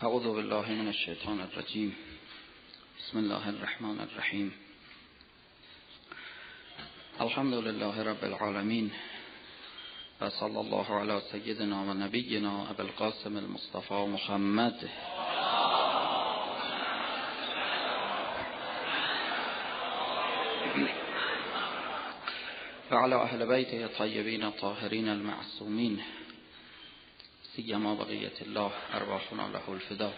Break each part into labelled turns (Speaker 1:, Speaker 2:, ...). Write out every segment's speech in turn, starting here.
Speaker 1: اعوذ بالله من الشیطان الرجیم. بسم الله الرحمن الرحیم. الحمد لله رب العالمین و صلی الله علی سیدنا و نبینا ابی القاسم المصطفى محمد و علی اهل بیته الطیبین الطاهرین المعصومین سیما بقیت الله ارواحنا له الفدا.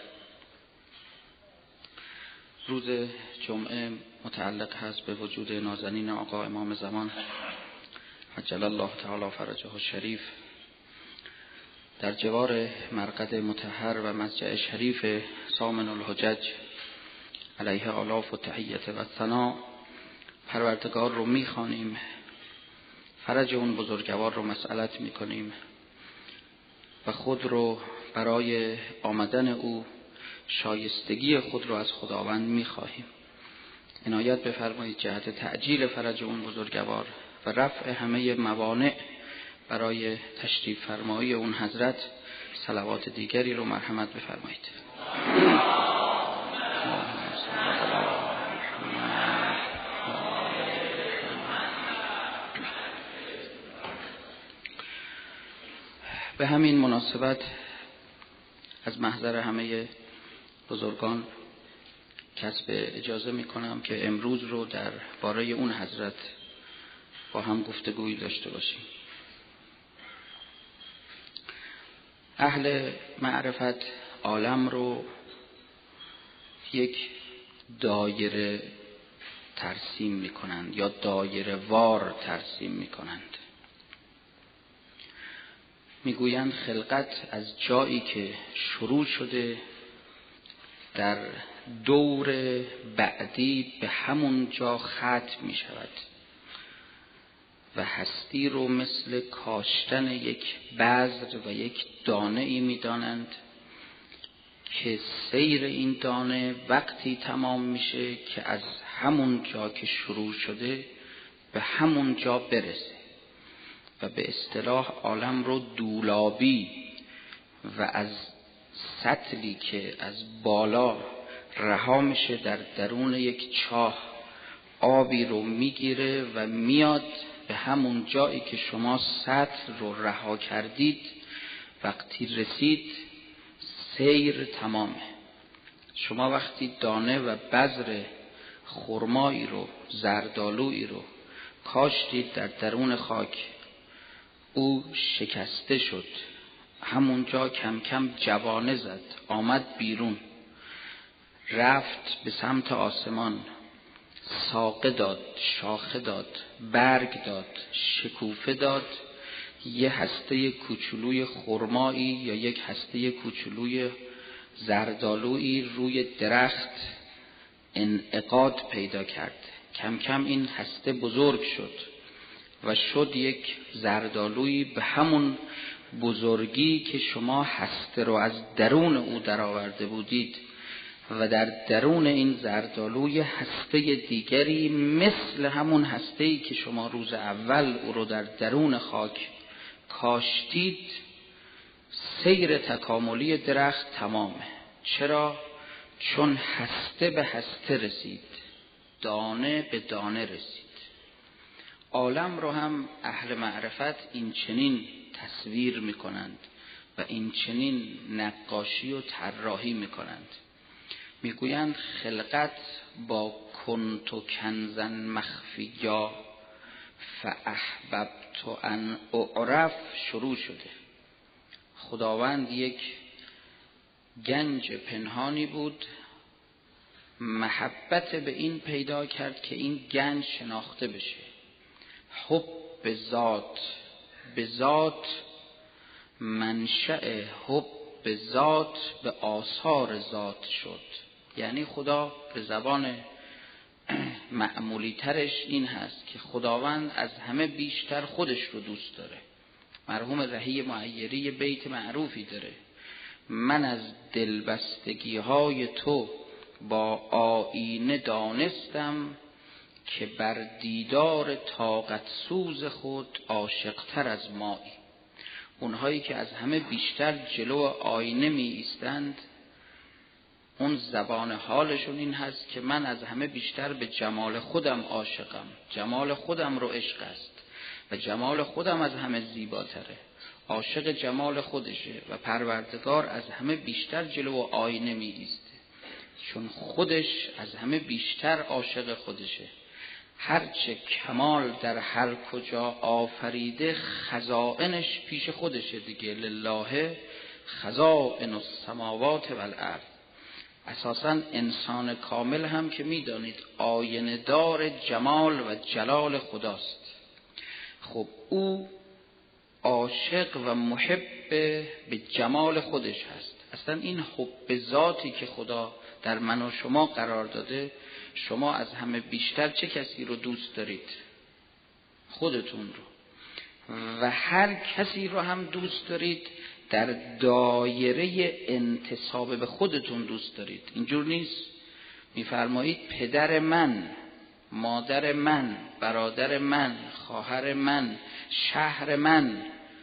Speaker 1: روز جمعه متعلق هست به وجود نازنین آقا امام زمان عجل الله تعالی فرجه الشریف در جوار مرقد مطهر و مسجد شریف سامن الحجج علیه آلاف و تحیت و ثنا پروردگار رو میخوانیم، فرج اون بزرگوار رو مسئلت میکنیم و خود رو برای آمدن او شایستگی خود رو از خداوند میخواهیم. عنایت بفرمایید جهت تعجیل فرج اون بزرگوار و رفع همه موانع برای تشریف فرمایی اون حضرت صلوات دیگری رو مرحمت بفرمایید. به همین مناسبت از محضر همه بزرگان کسب اجازه میکنم که امروز رو در باره اون حضرت با هم گفتگویی داشته باشیم. اهل معرفت عالم رو یک دایره ترسیم میکنند یا دایره وار ترسیم میکنند. میگویند خلقت از جایی که شروع شده در دور بعدی به همون جا ختم می شود و هستی رو مثل کاشتن یک بذر و یک دانه ای می دانند که سیر این دانه وقتی تمام میشه که از همون جا که شروع شده به همون جا برسه و به اصطلاح عالم رو دولابی و از سطلی که از بالا رها میشه در درون یک چاه آبی رو میگیره و میاد به همون جایی که شما سطل رو رها کردید. وقتی رسید سیر تمامه. شما وقتی دانه و بذر خرمایی رو زردآلویی رو کاشتید در درون خاک، او شکسته شد، همونجا کم کم جوانه زد، آمد بیرون، رفت به سمت آسمان، ساقه داد، شاخه داد، برگ داد، شکوفه داد، یه هسته کوچولوی خرمایی یا یک هسته کوچولوی زردآلویی روی درخت انعقاد پیدا کرد. کم کم این هسته بزرگ شد و شد یک زردآلویی به همون بزرگی که شما هسته رو از درون او درآورده بودید و در درون این زردآلوی هسته دیگری مثل همون هسته‌ای که شما روز اول او رو در درون خاک کاشتید. سیر تکاملی درخت تمامه. چرا؟ چون هسته به هسته رسید، دانه به دانه رسید. عالم رو هم اهل معرفت این چنین تصویر میکنند و این چنین نقاشی و طراحی میکنند. میگویند خلقت با کنت کنزا مخفیا فاحببت ان اعرف شروع شده. خداوند یک گنج پنهانی بود، محبت به این پیدا کرد که این گنج شناخته بشه. حب به ذات، به ذات منشأ حب به ذات به آثار ذات شد. یعنی خدا به زبان معمولی ترش این هست که خداوند از همه بیشتر خودش رو دوست داره. مرحوم رهی معیری بیت معروفی داره: من از دلبستگی های تو با آینه دانستم که بر دیدار طاقت سوز خود عاشقتر از مایی. اونهایی که از همه بیشتر جلو آینه می ایستند اون زبان حالشون این هست که من از همه بیشتر به جمال خودم عاشقم، جمال خودم رو عشق است و جمال خودم از همه زیباتره، عاشق جمال خودشه و پروردگار از همه بیشتر جلو آینه می ایسته، چون خودش از همه بیشتر عاشق خودشه. هرچه کمال در هر کجا آفریده خزائنش پیش خودشه دیگه. لله خزائن السماوات والارض. اساساً انسان کامل هم که میدانید آینه دار جمال و جلال خداست. خب او عاشق و محب به جمال خودش هست. اصلا این حب ذاتی که خدا در من و شما قرار داده، شما از همه بیشتر چه کسی رو دوست دارید؟ خودتون رو. و هر کسی رو هم دوست دارید در دایره انتساب به خودتون دوست دارید. اینجور نیست میفرمایید پدر من، مادر من، برادر من، خواهر من، شهر من،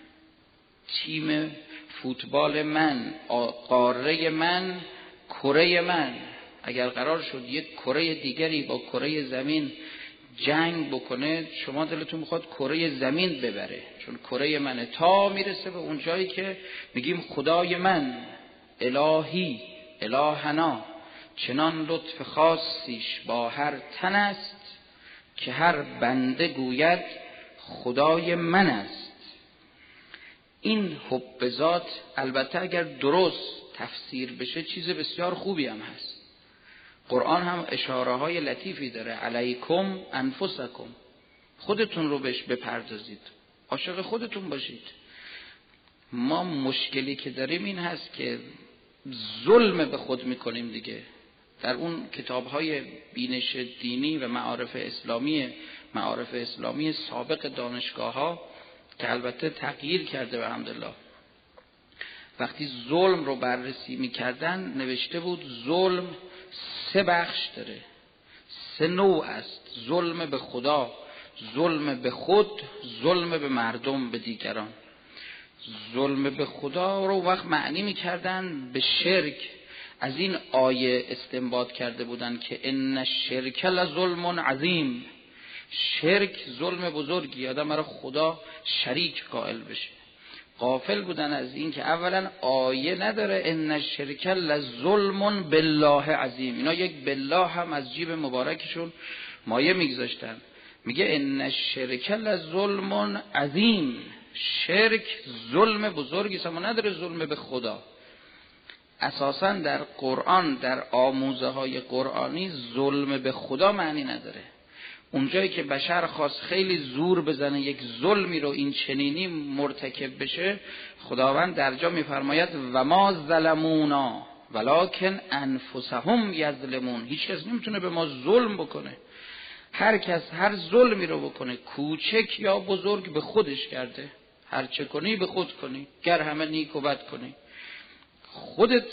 Speaker 1: تیم فوتبال من، قاره من، کره من. اگر قرار شد یک کره دیگری با کره زمین جنگ بکنه، شما دلتون میخواد کره زمین ببره، چون کره منه، تا میرسه به اون جایی که میگیم خدای من، الهی، الهنا، چنان لطف خاصیش با هر تن است که هر بنده گوید خدای من است. این حب ذات البته اگر درست تفسیر بشه چیز بسیار خوبی هم هست. قرآن هم اشاره های لطیفی داره. علیکم انفسکم، خودتون رو بهش بپردازید، عاشق خودتون باشید. ما مشکلی که داریم این هست که ظلم به خود میکنیم دیگه. در اون کتاب های بینش دینی و معارف اسلامی سابق دانشگاه ها که البته تغییر کرده به الحمدلله، وقتی ظلم رو بررسی میکردن نوشته بود ظلم 3 بخش داره، 3 نوع است. ظلم به خدا، ظلم به خود، ظلم به مردم، به دیگران. ظلم به خدا رو وقت معنی میکردن به شرک. از این آیه استنباط کرده بودن که ان الشرک لظلم عظیم، شرک ظلم بزرگی، آدم برای خدا شریک قائل بشه. غافل بودن از این که اولا آیه نداره ان الشرک لظلم بالله عظیم. اینا یک بالله هم از جیب مبارکشون مایه میگذاشتن. میگه ان الشرک لظلم عظیم، شرک ظلم بزرگی است، اما نداره ظلم به خدا. اساسا در قرآن، در آموزه های قرآنی ظلم به خدا معنی نداره. اونجایی که بشر خواست خیلی زور بزنه یک ظلمی رو این چنینی مرتکب بشه، خداوند در جا میفرماید و ما ظلمونا ولکن انفسهم یظلمون. هیچ کس نمیتونه به ما ظلم بکنه. هر کس هر ظلمی رو بکنه، کوچک یا بزرگ، به خودش کرده. هر چه کنی به خود کنی، گر همه نیک و بد کنی. خودت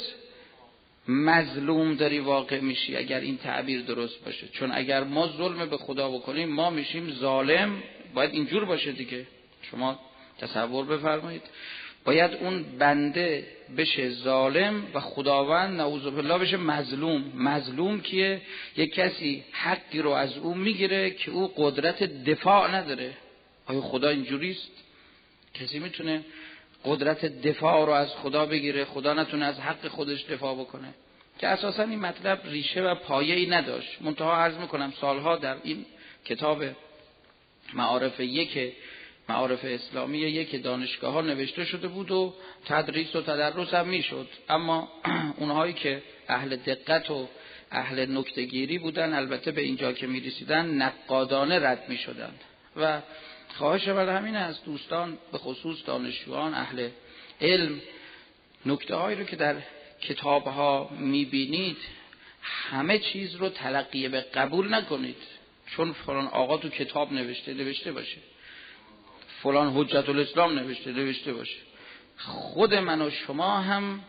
Speaker 1: مظلوم داری واقع میشی اگر این تعبیر درست باشه. چون اگر ما ظلم به خدا بکنیم ما میشیم ظالم. باید اینجور باشه دیگه. شما تصور بفرمایید، باید اون بنده بشه ظالم و خداوند نعوذ بالله بشه مظلوم. مظلوم کیه؟ یک کسی حقی رو از او میگیره که او قدرت دفاع نداره. آیا خدا اینجوریست؟ کسی میتونه قدرت دفاع رو از خدا بگیره؟ خدا نتونه از حق خودش دفاع بکنه؟ که اساسا این مطلب ریشه و پایه‌ای نداشت. منتها عرض میکنم سالها در این کتاب معارف اسلامی یک دانشگاه ها نوشته شده بود و تدریس و تدرس هم میشد، اما اونهایی که اهل دقت و اهل نکته‌گیری بودن البته به اینجا که میرسیدن نقادانه رد میشدن. و خواهش من همین است دوستان، به خصوص دانشجویان اهل علم، نکته هایی رو که در کتاب ها میبینید همه چیز رو تلقی به قبول نکنید. چون فلان آقا تو کتاب نوشته باشه، فلان حجت الاسلام نوشته باشه. خود من و شما هم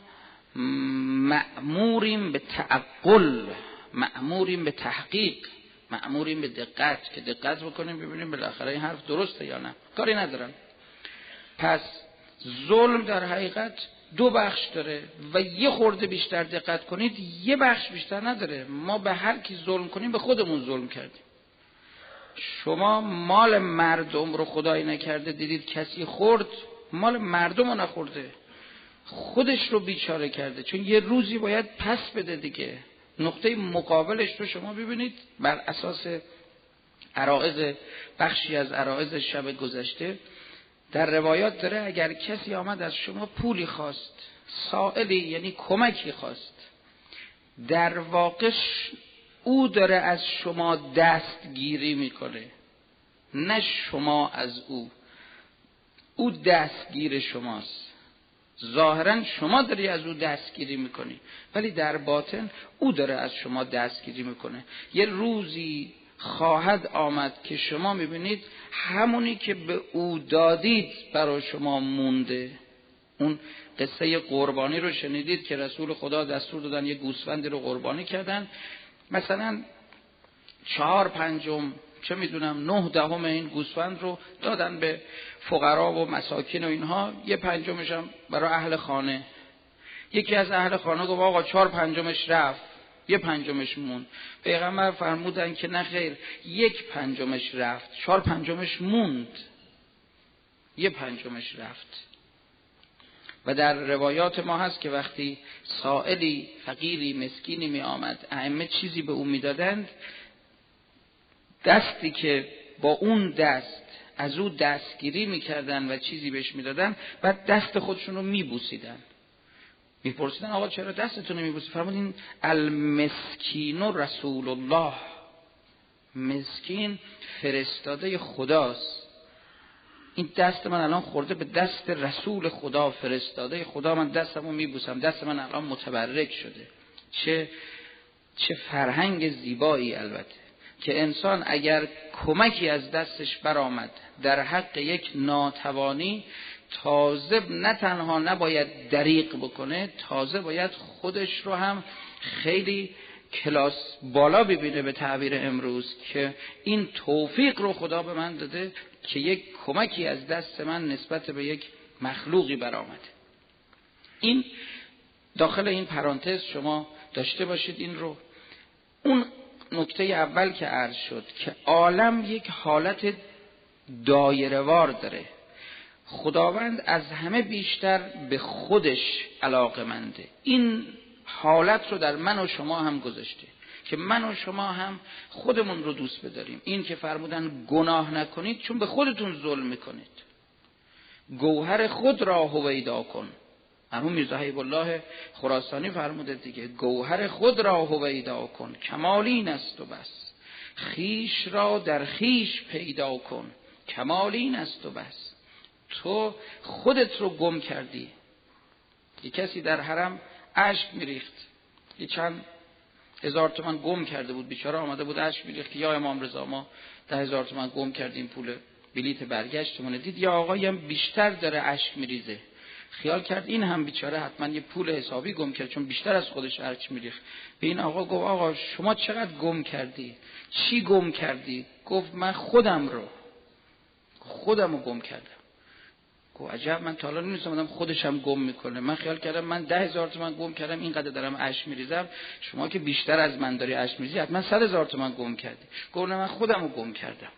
Speaker 1: مأموریم به تعقل، مأموریم به تحقیق، مأموریم به دقت، که دقت بکنیم ببینیم بالاخره این حرف درسته یا نه. کاری ندارم. پس ظلم در حقیقت 2 بخش داره و یه خورده بیشتر دقت کنید یه بخش بیشتر نداره. ما به هر کی ظلم کنیم به خودمون ظلم کردیم. شما مال مردم رو خدایی نکرده دیدید کسی خورد، مال مردم رو نخورده، خودش رو بیچاره کرده، چون یه روزی باید پس بده دیگه. نقطه مقابلش رو شما ببینید بر اساس عرائض، بخشی از عرائض شب گذشته در روایات داره اگر کسی آمد از شما پولی خواست، سائلی یعنی کمکی خواست، در واقع او داره از شما دستگیری میکنه، نه شما از او. او دستگیر شماست. ظاهرا شما داری از او دستگیری میکنی ولی در باطن او داره از شما دستگیری میکنه. یه روزی خواهد آمد که شما میبینید همونی که به او دادید برای شما مونده. اون قصه قربانی رو شنیدید که رسول خدا دستور دادن یه گوسفندی رو قربانی کردن، مثلا 4/5 چه میدونم 9/10 این گوسفند رو دادن به فقرا و مساکین و اینها، 1/5 هم برای اهل خانه. یکی از اهل خانه گفت آقا 4/5 رفت، 1/5 موند. پیغمبر فرمودن که نه خیر، 1/5 رفت، 4/5 موند، 1/5 رفت. و در روایات ما هست که وقتی سائلی فقیری مسکینی می آمد ائمه چیزی به اون می دادند، دستی که با اون دست از او دستگیری می کردن و چیزی بهش می دادن بعد دست خودشون رو می بوسیدن. می پرسیدن آقا چرا دستتون رو می بوسید؟ فرمودین المسکین رسول الله، مسکین فرستاده خداست. این دست من الان خورده به دست رسول خدا، فرستاده خدا، من دستمو میبوسم، دست من الان متبرک شده. چه فرهنگ زیبایی البته که انسان اگر کمکی از دستش برآمد در حق یک ناتوانی، تازه نه تنها نباید دریغ بکنه، تازه باید خودش رو هم خیلی کلاس بالا ببینه به تعبیر امروز که این توفیق رو خدا به من داده که یک کمکی از دست من نسبت به یک مخلوقی برآمده. این داخل این پرانتز شما داشته باشید این رو. اون نکته اول که عرض شد که عالم یک حالت دایره‌وار داره. خداوند از همه بیشتر به خودش علاقه‌منده. این حالت رو در من و شما هم گذاشته که من و شما هم خودمون رو دوست بداریم. این که فرمودن گناه نکنید چون به خودتون ظلم میکنید. گوهر خود را هویدا کن. مرحوم میرزا حبیب الله خراسانی فرموده دیگه، گوهر خود را هویدا کن کمالین است و بس، خیش را در خیش پیدا کن کمالین است و بس. تو خودت رو گم کردی. یک کسی در حرم اشک میریخت، یه چند هزار تومان گم کرده بود، بیچاره آمده بود اشک میریخت که یا امام رضا ما 10,000 تومان گم کردیم پول بلیت برگشتمونه. دید یا آقایی هم بیشتر داره اشک میریزه، خیال کرد این هم بیچاره حتما یه پول حسابی گم کرد چون بیشتر از خودش اشک میریخت. به این آقا گفت آقا شما چقدر گم کردی؟ چی گم کردی؟ گفت من خودم رو گم کردم. گفت عجب، من تا حالا نمی‌دونستم خودش هم گم میکنه. من خیال کردم من 10,000 تومان گم کردم اینقدر دارم اشک میریزم، شما که بیشتر از من داری اشک میریزی حتما 100,000 تومان گم کردی. گفت من خودم رو گم کردم.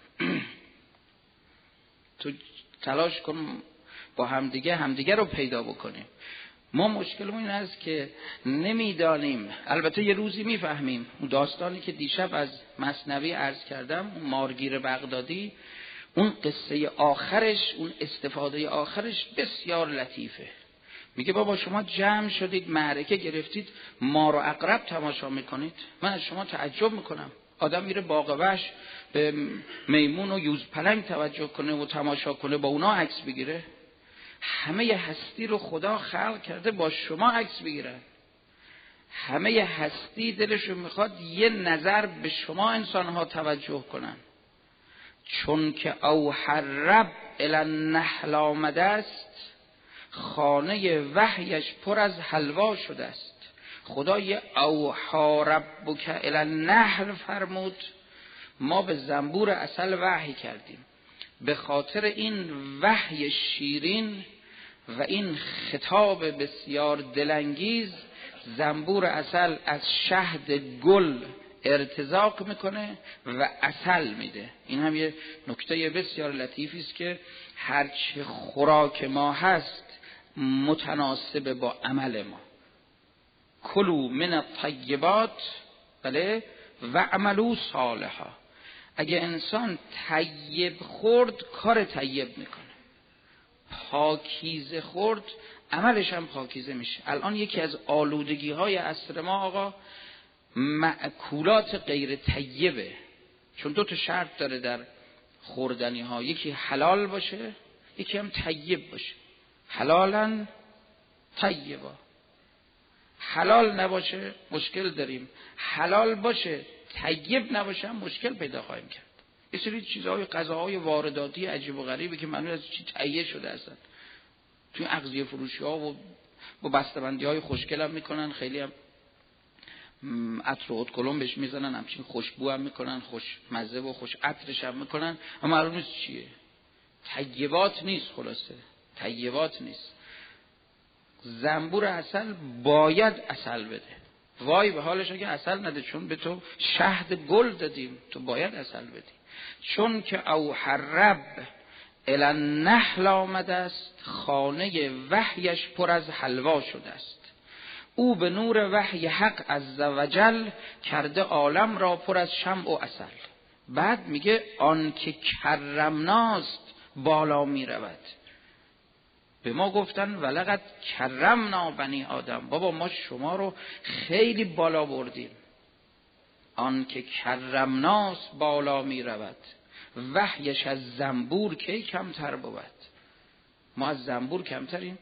Speaker 1: تو تلاش کن با همدیگه رو پیدا بکنیم. ما مشکلمون این است که نمیدانیم، البته یه روزی میفهمیم. اون داستانی که دیشب از مثنوی عرض کردم، اون مارگیر بغدادی، اون قصه آخرش، اون استفاده آخرش بسیار لطیفه. میگه بابا شما جمع شدید معرکه گرفتید مار و عقرب تماشا میکنید، من از شما تعجب میکنم. آدم میره باغ وحش به میمون و یوز پلنگ توجه کنه و تماشا کنه، با اونا عکس بگیره؟ همه هستی رو خدا خلق کرده با شما عکس بگیرن. همه هستی دلشون میخواد یه نظر به شما انسانها توجه کنن. چون که اوحر رب الی النحل آمده است، خانه وحیش پر از حلوا شده است. خدا یه اوحا ربک الی النحل فرمود، ما به زنبور عسل وحی کردیم. به خاطر این وحی شیرین و این خطاب بسیار دلانگیز زنبور عسل از شهد گل ارتزاق میکنه و عسل میده. این هم یه نکته بسیار لطیفی است که هرچه خوراک ما هست متناسب با عمل ما. کلوا من الطیبات بله و عملوا صالحا. اگه انسان طیب خورد کار طیب میکنه، پاکیزه خورد عملش هم پاکیزه میشه. الان یکی از آلودگی های عصر ما آقا مأکولات غیر طیبه، چون دو تا شرط داره در خوردنی ها، یکی حلال باشه یکی هم طیب باشه. حلالا طیبا. حلال نباشه مشکل داریم، حلال باشه طیب نباشه هم مشکل پیدا خواهیم کرد. یه سری چیزهای غذاهای وارداتی عجیب و غریبه که معلوم از چی تهیه شده هستن. توی اغذیه فروشی ها و با بسته‌بندی های خوشگل هم میکنن، خیلی هم عطر و ادکلون بهش میزنن، همچین خوشبو هم میکنن، خوش مزه و خوش عطرش هم میکنن، اما معلوم نیست چیه. طیبات نیست، خلاصه طیبات نیست. زنبور عسل باید عسل بده. وای به حالش اگه عسل نده، چون به تو شهد گل دادیم، تو باید عسل بدی. چون که او حرب الی النحل آمده است، خانه وحیش پر از حلوا شده است. او به نور وحی حق عزوجل کرده عالم را پر از شمع و عسل. بعد میگه آن که کرمناست بالا میرود. به ما گفتن ولقد کرمنا بنی آدم، بابا ما شما رو خیلی بالا بردیم. آن که کرمناست بالا میرود، وحیش از زنبور کی کمتر بود. ما از زنبور کمتریم؟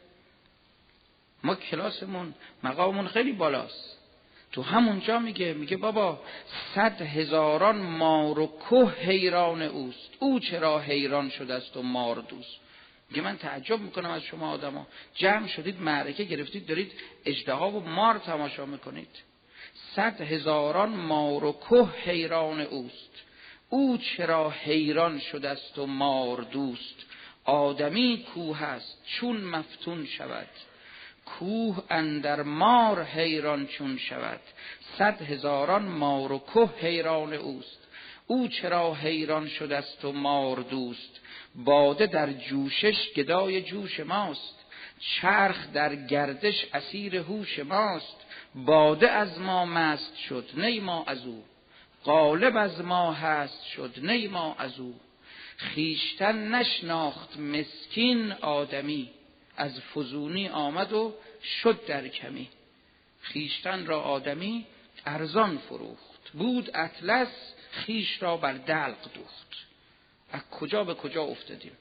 Speaker 1: ما کلاسمون مقاممون خیلی بالاست. تو همونجا میگه بابا 100,000 مار و که حیران اوست، او چرا حیران شده است و مار دوست. میگه من تعجب میکنم از شما آدما، جمع شدید معرکه گرفتید دارید اژدها و مار تماشا میکنید. 100,000 مار و که حیران اوست، او چرا حیران شده است و مار دوست. آدمی کوه است چون مفتون شود، کوه اندر مار حیران چون شود. 100,000 مار و که حیران اوست، او چرا حیران شده است و مار دوست. باده در جوشش گدای جوش ماست، چرخ در گردش اسیر هوش ماست. باده از ما مست شد نی ما از او، غالب از ما هست شد نی ما از او. خیشتن نشناخت مسکین آدمی، از فزونی آمد و شد در کمی. خیشتن را آدمی ارزان فروخت، بود اطلس خیش را بر دلق دوخت. از کجا به کجا افتادیم؟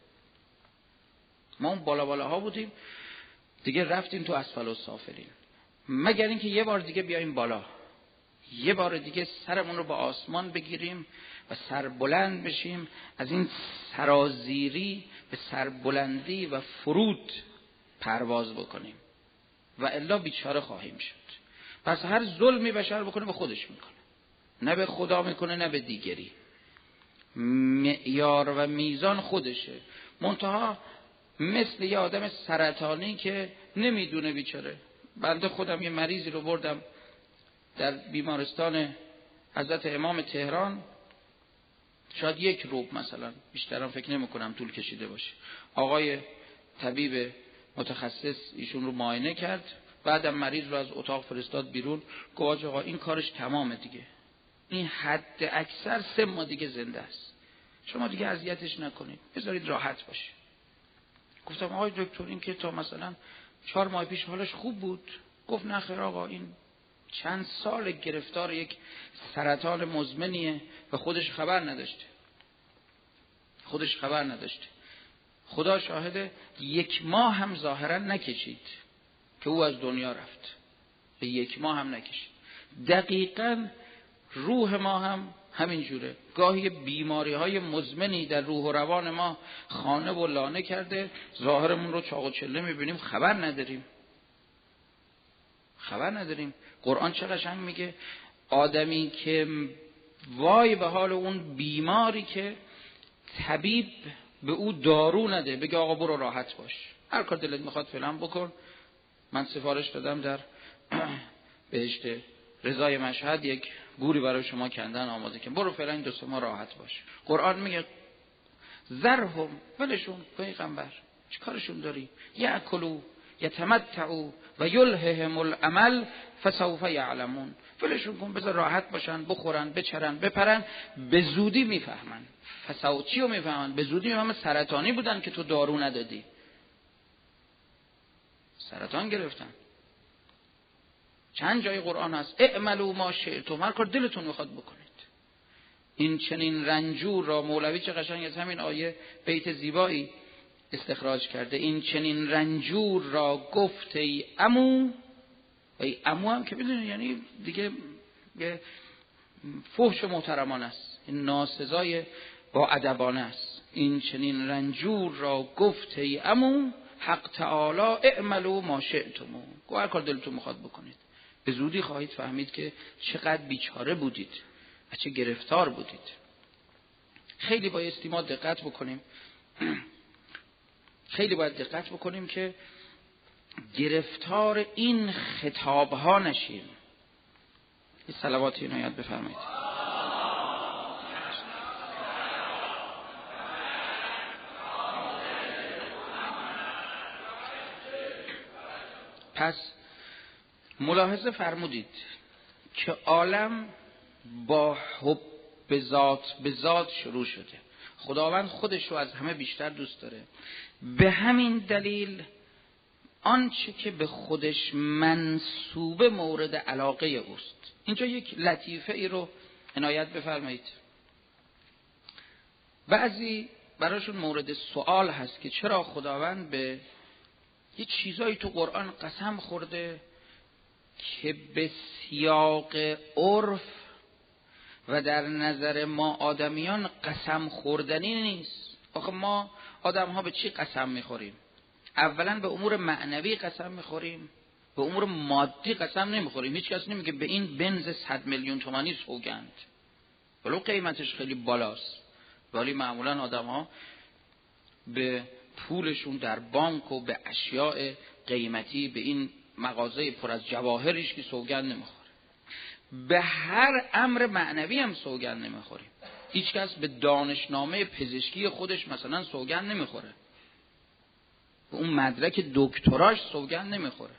Speaker 1: ما اون بالا بالاها بودیم دیگه رفتیم تو اسفل السافلین، مگر اینکه یه بار دیگه بیایم بالا، یه بار دیگه سرمون رو با آسمان بگیریم و سربلند بشیم، از این سرازیری به سربلندی و فرود پرواز بکنیم و الا بیچاره خواهیم شد. پس هر ظلمی بشر بکنه به خودش میکنه، نه به خدا میکنه نه به دیگری. معیار و میزان خودشه. منتها مثل یه آدم سرطانی که نمیدونه بیچاره. بنده خودم یه مریضی رو بردم در بیمارستان حضرت امام تهران، شاید 1 روز مثلا، بیشترم فکر نمی کنم طول کشیده باشه. آقای طبیب متخصص ایشون رو معاینه کرد، بعدم مریض رو از اتاق فرستاد بیرون، گفت آقا این کارش تمامه دیگه، این حد اکثر 3 ماه دیگه زنده است، شما دیگه اذیتش نکنید، بذارید راحت باشه. گفتم آقای دکتر این که تا مثلا 4 ماه پیش حالش خوب بود. گفت نه خیر آقا، این چند سال گرفتار یک سرطان مزمنیه و خودش خبر نداشته. خدا شاهده 1 ماه هم ظاهرا نکشید که او از دنیا رفت، به 1 ماه هم نکشید. دقیقاً روح ما هم همین جوره، گاهی بیماری های مزمنی در روح و روان ما خانه و لانه کرده، ظاهرمون رو چاق و چله میبینیم، خبر نداریم. قرآن چه قشنگ میگه، آدمی که وای به حال اون بیماری که طبیب به او دارو نده، بگه آقا برو راحت باش، هر کار دلت میخواد فعلا بکن. من سفارش دادم در بهشت رضای مشهد یک گوری برای شما کندن آماده که برو فعلا این 2-3 ماه راحت باش. قرآن میگه ذرهم، ولشون، پیغمبر چی کارشون داری؟ یاکلوا یتمتعوا و یلههم الامل فسوف یعلمون. ولشون کن، بذار راحت باشن، بخورن، بچرن، بپرن، به زودی میفهمن. چی رو میفهمن؟ به زودی میفهمن سرطانی بودن که تو دارو ندادی، سرطان گرفتن. چند جای قرآن هست اعملوا ما شئتم، هر کار دلتون میخواد بکنید. این چنین رنجور را مولوی چه قشنگ از همین آیه بیت زیبایی استخراج کرده. این چنین رنجور را گفت ای عمو، ای عمو هم که بدونید یعنی دیگه یه فحش محترمانه است، این ناسزای با ادبانه است. این چنین رنجور را گفت ای عمو، حق تعالی اعملوا ما شئتم، هر کار دلتون میخواد بکنید. به زودی خواهید فهمید که چقدر بیچاره بودید و چه گرفتار بودید. خیلی بایستی ما دقت بکنیم خیلی باید دقت بکنیم که گرفتار این خطاب ها نشیم. این صلواتی عنایت بفرمایید. پس ملاحظه فرمودید که عالم با حب به ذات شروع شده. خداوند خودش رو از همه بیشتر دوست داره. به همین دلیل آنچه که به خودش منسوبه مورد علاقه اوست. اینجا یک لطیفه ای رو عنایت بفرمایید. بعضی براشون مورد سوال هست که چرا خداوند به یه چیزایی تو قرآن قسم خورده که به سیاق عرف و در نظر ما آدمیان قسم خوردنی نیست. آخه ما آدم ها به چی قسم میخوریم؟ اولا به امور معنوی قسم میخوریم، به امور مادی قسم نمیخوریم. هیچ کس نمیگه به این بنز 100 میلیون تومانی سوگند ولو قیمتش خیلی بالاست. ولی معمولا آدم ها به پولشون در بانک و به اشیاء قیمتی، به این مغازه پر از جواهرش که سوگند نمیخوره. به هر امر معنوی هم سوگند نمیخوریم. هیچ کس به دانشنامه پزشکی خودش مثلا سوگند نمیخوره، به اون مدرک دکتراش سوگند نمیخوره،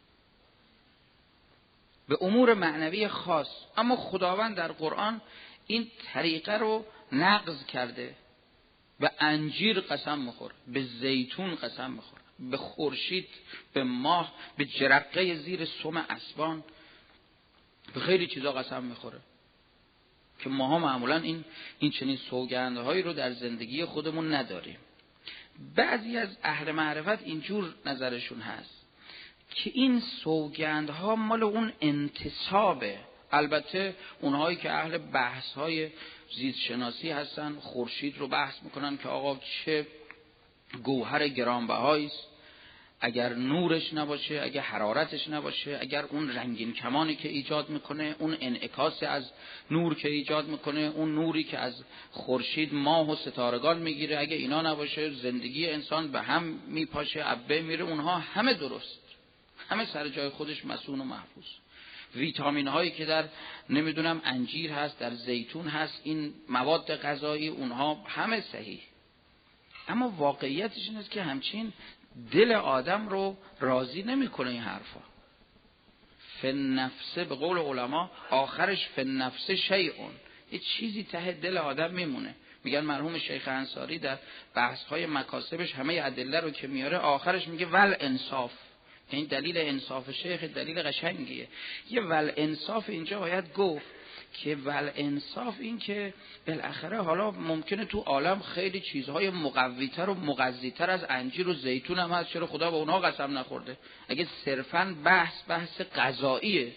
Speaker 1: به امور معنوی خاص. اما خداوند در قرآن این طریقه رو نقض کرده. به انجیر قسم میخوره، به زیتون قسم میخوره، به خورشید، به ماه، به جرقه زیر سم اسبان، به خیلی چیزا قسم میخوره که ماها معمولا این چنین سوگندهایی رو در زندگی خودمون نداریم. بعضی از اهل معرفت اینجور نظرشون هست که این سوگندها مال اون انتصابه. البته اونهایی که اهل بحث‌های زیست شناسی هستن خورشید رو بحث میکنن که آقا چه گوهر گرانبهایی است، اگر نورش نباشه، اگر حرارتش نباشه، اگر اون رنگین کمانی که ایجاد میکنه، اون انعکاس از نور که ایجاد میکنه، اون نوری که از خورشید ماه و ستارگان میگیره، اگه اینا نباشه زندگی انسان به هم میپاشه، ابه میره. اونها همه درست، همه سر جای خودش مصون و محفوظ. ویتامین هایی که در نمیدونم انجیر هست، در زیتون هست، این مواد غذایی، اونها همه صحیح. اما واقعیتش این است که همچین دل آدم رو راضی نمیکنه این حرفا. فالنفس به قول علما آخرش فالنفس شیئون، یه چیزی ته دل آدم میمونه. میگن مرحوم شیخ انصاری در بحث‌های مکاسبش همه ادله رو که میاره آخرش میگه ول انصاف. این دلیل انصاف شیخ دلیل قشنگیه. یه ول انصاف اینجا باید گفت که ول انصاف این که بالاخره حالا ممکنه تو عالم خیلی چیزهای مقوی‌تر و مغذی‌تر از انجیر و زیتون هم هست، چرا خدا به اونها قسم نخورده؟ اگه صرفاً بحث غذاییه،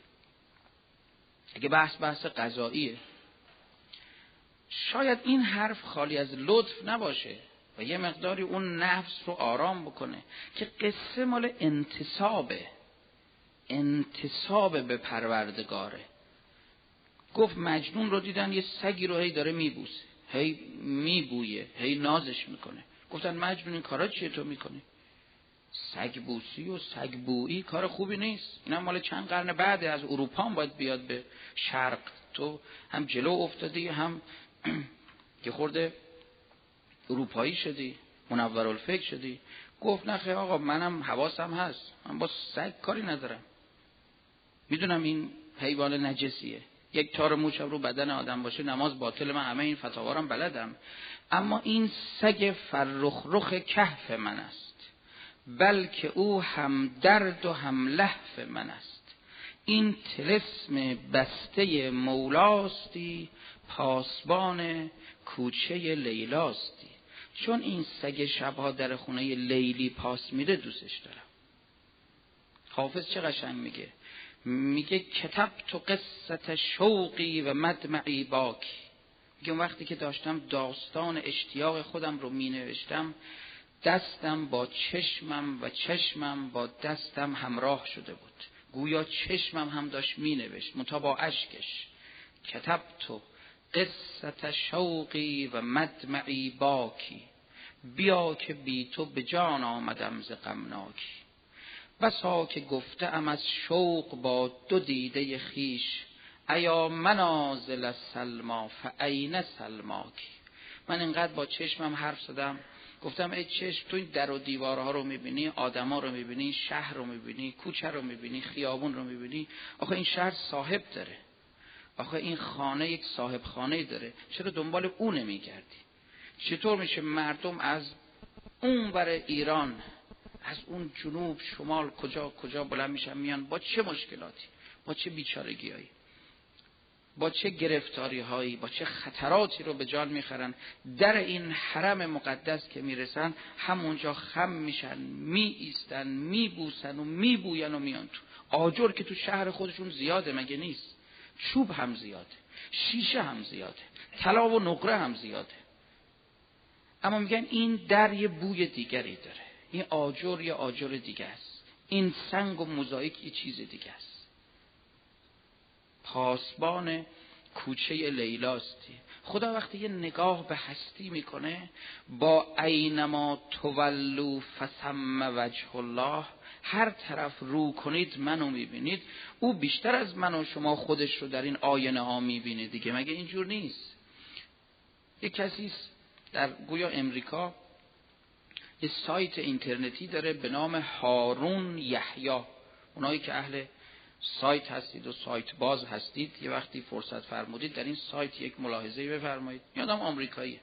Speaker 1: اگه بحث غذاییه، شاید این حرف خالی از لطف نباشه و یه مقداری اون نفس رو آرام بکنه که قصه مال انتصاب به پروردگاره. گفت مجنون رو دیدن یه سگی رو هی داره میبوسه، هی میبویه، هی نازش میکنه. گفتن مجنون این کارا چیه تو میکنی؟ سگبوسی و سگبویی کار خوبی نیست. اینا مال چند قرن بعد از اروپا هم باید بیاد به شرق. تو هم جلو افتادی، هم که خورده اروپایی شدی، منورالفکر شدی. گفت نخیر آقا، منم حواسم هست، من با سگ کاری ندارم، میدونم این حیوان نجسیه، یک تار موشم رو بدن آدم باشه نماز باطل، من همه این فتاوارم بلدم، اما این سگ فرخ کهف من است، بلکه او هم درد و هم لهف من است. این طلسم بسته مولاستی، پاسبان کوچه لیلاستی. چون این سگ شبها در خونه لیلی پاس میره دوستش دارم. حافظ چه قشنگ میگه کتبت قصة شوقی و مدمعی باکی. میگه وقتی که داشتم داستان اشتیاق خودم رو مینوشتم، دستم با چشمم و چشمم با دستم همراه شده بود. گویا چشمم هم داشت مینوشت منتها با اشکش. کتبت قصة شوقی و مدمعی باکی، بیا که بی تو به جان آمدم ز غمناکی. بسا که گفته ام از شوق با دو دیده خیش، ایا منازل سلما فاین سلماکی. من اینقدر با چشمم حرف زدم، گفتم ای چشم، تو این در و دیوارها رو میبینی، آدما رو میبینی، شهر رو میبینی، کوچه رو میبینی، خیابون رو میبینی، آخه این شهر صاحب داره، آخه این خانه یک صاحب خانه داره، چرا دنبال اون نمیگردی؟ چطور میشه مردم از اون ور ایران، از اون جنوب شمال کجا بلند میشن میان، با چه مشکلاتی، با چه بیچارگیایی، با چه گرفتاری هایی، با چه خطراتی رو به جان میخرن، در این حرم مقدس که میرسن همونجا خم میشن، می ایستن، میبوسن و میبوین و میان تو. آجر که تو شهر خودشون زیاده مگه نیست؟ چوب هم زیاده، شیشه هم زیاده، طلا و نقره هم زیاده، اما میگن این در یه بوی دیگری داره، این آجر یه آجر دیگه است، این سنگ و موزاییک یه چیز دیگه است. پاسبان کوچه لیلاستی. خدا وقتی یه نگاه به هستی میکنه، با اینما تولوا فثم وجه الله، هر طرف رو کنید منو میبینید، او بیشتر از من و شما خودش رو در این آینه ها میبینه دیگه، مگه اینجور نیست؟ یک کسی در گویا امریکا یه سایت اینترنتی داره به نام هارون یحیی. اونایی که اهل سایت هستید و سایت باز هستید، یه وقتی فرصت فرمودید در این سایت یک ملاحظه‌ای بفرمایید. یادم آمریکایی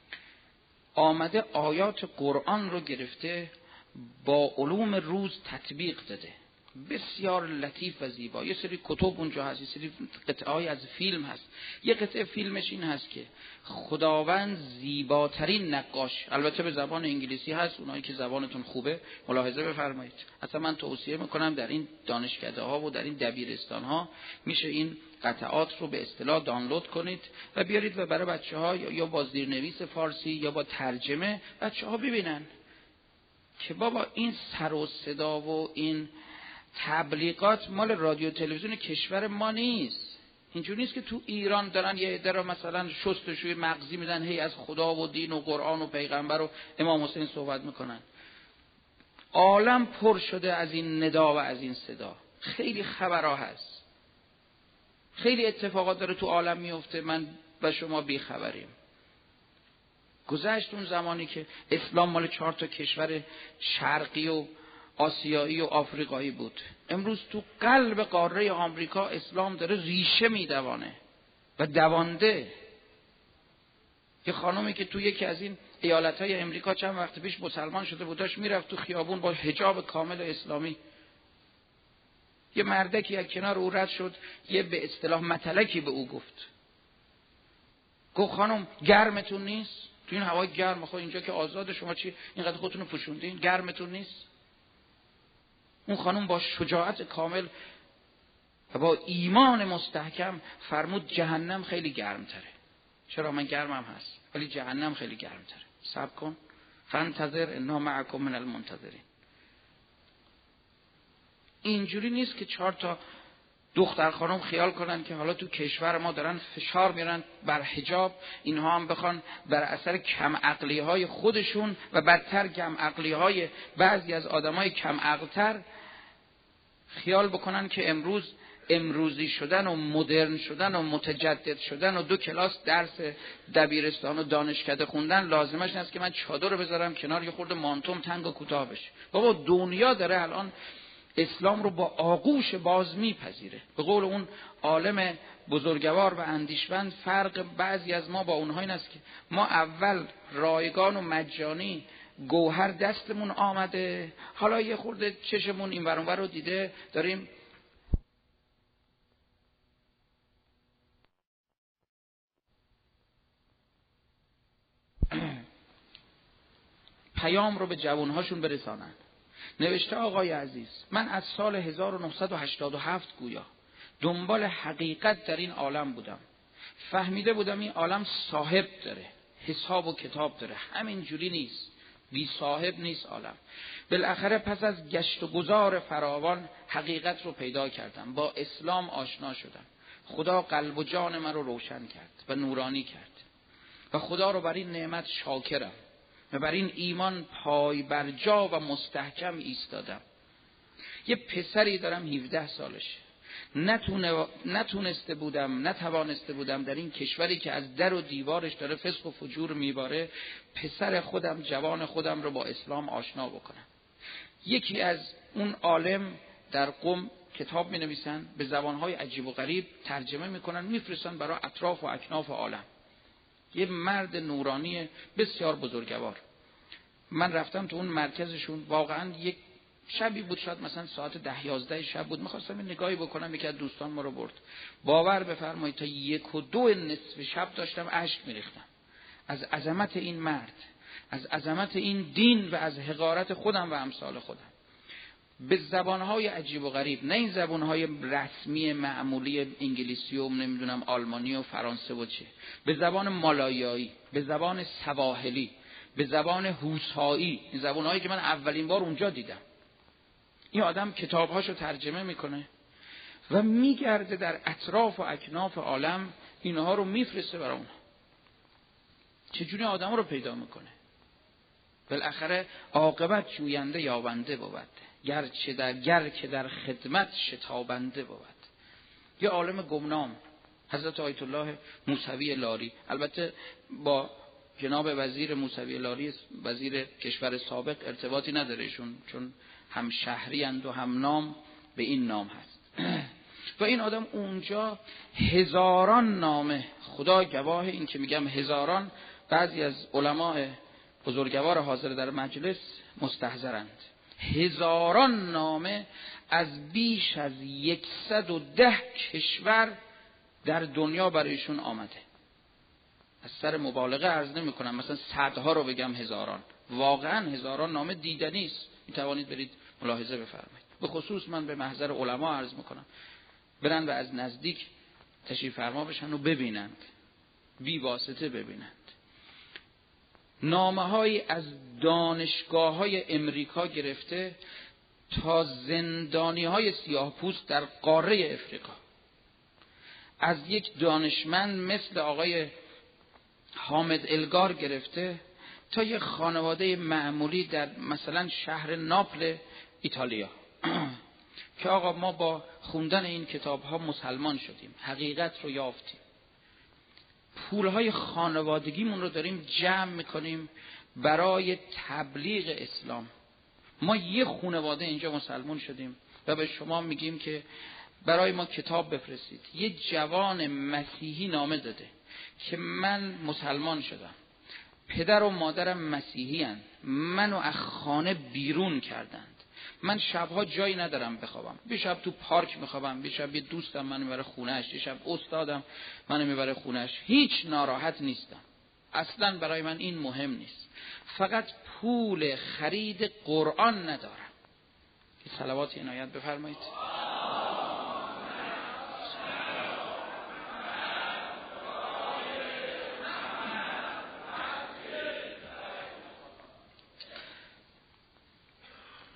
Speaker 1: آمده آیات قرآن رو گرفته با علوم روز تطبیق داده، بسیار لطیف و زیبا. یه سری کتب اونجا هست، یه سری قطعه‌ای از فیلم هست. یه قطعه فیلمش این هست که خداوند زیباترین نقاش، البته به زبان انگلیسی هست، اونایی که زبانتون خوبه ملاحظه بفرمایید. اصلا من توصیه میکنم در این دانشکده ها و در این دبیرستان ها میشه این قطعات رو به اصطلاح دانلود کنید و بیارید و برای بچه‌ها یا با زیرنویس فارسی یا با ترجمه بچه‌ها ببینن که بابا این سر و صدا و این تبلیغات مال رادیو تلویزیون کشور ما نیست. اینجوری نیست که تو ایران دارن یه عده رو مثلا شستشوی مغزی میدن، هی از خدا و دین و قرآن و پیغمبر و امام حسین صحبت میکنن. عالم پر شده از این ندا و از این صدا. خیلی خبرها هست، خیلی اتفاقات داره تو عالم میفته، من و شما بیخبریم. گذشت اون زمانی که اسلام مال 4 تا کشور شرقی و آسیایی و آفریقایی بود. امروز تو قلب قاره آمریکا اسلام داره ریشه میدوانه و دوانده. یه خانومی که تو یکی از این ایالت‌های امریکا چند وقت پیش مسلمان شده بود، داشت میرفت تو خیابون با حجاب کامل اسلامی. یه مردکی از کنار او رد شد، یه به اصطلاح متلکی به او گفت خانم گرمتون نیست؟ تو این هوای گرم، خب اینجا که آزاد، شما چی اینقدر خودتون رو پوشوندین؟ گرمتون نیست؟ اون خانم با شجاعت کامل و با ایمان مستحکم فرمود جهنم خیلی گرمتره. چرا؟ من گرمم هست ولی جهنم خیلی گرمتره. صبر کن، فانتظر انا معکم من المنتظرین. اینجوری نیست که 4 تا دختر خانم خیال کنن که حالا تو کشور ما دارن فشار میارن بر حجاب، اینها هم بخوان بر اثر کم عقلی های خودشون و بدتر کم عقلی های بعضی از آدمای کم عقلتر خیال بکنن که امروزی شدن و مدرن شدن و متجدد شدن و 2 کلاس درس دبیرستان و دانشکده خوندن لازمش نیست که من چادر رو بذارم کنار یه خورده مانتوم تنگ و کوتاه بشه. بابا دنیا داره الان اسلام رو با آغوش باز میپذیره. به قول اون عالم بزرگوار و اندیشمند، فرق بعضی از ما با اونها این است که ما اول رایگان و مجانی گوهر دستمون آمده، حالا یه خورده چشمون این ور اون ور رو دیده، داریم پیام رو به جوانهاشون برسانن. نوشته آقای عزیز، من از سال 1987 گویا دنبال حقیقت در این عالم بودم. فهمیده بودم این عالم صاحب داره، حساب و کتاب داره، همین جوری نیست، بی صاحب نیست عالم. بالاخره پس از گشت و گذار فراوان حقیقت رو پیدا کردم، با اسلام آشنا شدم. خدا قلب و جان من رو روشن کرد و نورانی کرد و خدا رو بر این نعمت شاکرم و بر این ایمان پای بر جا و مستحکم ایستادم. یه پسری دارم 17 سالشه، نتوانسته بودم در این کشوری که از در و دیوارش داره فسق و فجور میباره پسر خودم، جوان خودم رو با اسلام آشنا بکنم. یکی از اون عالم در قم کتاب می نویسن، به زبانهای عجیب و غریب ترجمه میکنن، میفرستن برای اطراف و اکناف عالم. یه مرد نورانی بسیار بزرگوار. من رفتم تو اون مرکزشون، واقعا یک شبی بود، شاید مثلا ساعت 10-11 شب بود، میخواستم نگاهی بکنم، یکی از دوستان ما رو برد. باور بفرمایید تا 1-2 نصف شب داشتم اشک میریختم از عظمت این مرد، از عظمت این دین و از حقارت خودم و امثال خودم. به زبانهای عجیب و غریب، نه این زبانهای رسمی معمولی انگلیسی و نمیدونم آلمانی و فرانسه و چه، به زبان مالایایی، به زبان سواحلی، به زبان هوسایی، این زبانهایی که من اولین بار اونجا دیدم. این آدم کتابهاشو ترجمه میکنه و میگرده در اطراف و اکناف عالم، اینها رو میفرسته برای اونها. چجوری آدم رو پیدا میکنه؟ بالاخره عاقبت جوینده یابنده بود، گر که در خدمت شتابنده بود. یه عالم گمنام، حضرت آیت الله موسوی لاری، البته با جناب وزیر موسوی لاری، وزیر کشور سابق، ارتباطی ندارهشون، چون هم شهری اند و هم نام به این نام هست. و این آدم اونجا هزاران نامه، خدا گواه این که میگم هزاران، بعضی از علماء بزرگوار حاضر در مجلس مستحضرند، هزاران نامه از بیش از 110 کشور در دنیا برایشون آمده. از سر مبالغه عرض نمی کنم، مثلا صدها رو بگم هزاران، واقعا هزاران نامه دیدنی است. می توانید برید ملاحظه بفرمایید. به خصوص من به محضر علما عرض میکنم برن و از نزدیک تشریف فرما بشن و ببینند، بی واسطه ببینند. نامه‌هایی از دانشگاه‌های امریکا گرفته تا زندانی‌های سیاه‌پوست در قاره افریقا، از یک دانشمند مثل آقای حامد الگار گرفته تا یک خانواده معمولی در مثلا شهر ناپل ایتالیا که آقا ما با خوندن این کتاب‌ها مسلمان شدیم، حقیقت رو یافتیم، پولهای خانوادگیمون رو داریم جمع میکنیم برای تبلیغ اسلام. ما یه خانواده اینجا مسلمان شدیم و به شما میگیم که برای ما کتاب بفرستید. یه جوان مسیحی نامه داده که من مسلمان شدم، پدر و مادرم مسیحی هستند، منو از خانه بیرون کردند، من شبها جایی ندارم بخوابم، یه شب تو پارک میخوابم، یه شب یه دوستم منو میبره خونهش، یه شب استادم منو میبره خونهش، هیچ ناراحت نیستم، اصلا برای من این مهم نیست، فقط پول خرید قرآن ندارم. صلوات عنایت بفرمایید.